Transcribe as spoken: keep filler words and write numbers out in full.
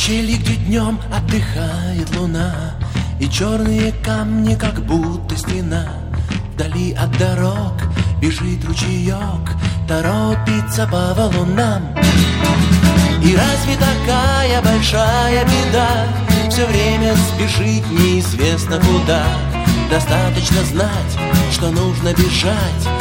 ущелье, где днем отдыхает луна, и черные камни, как будто стена. Вдали от дорог бежит ручеек, торопится по валунам. И разве такая большая беда все время спешить неизвестно куда? Достаточно знать, что нужно бежать,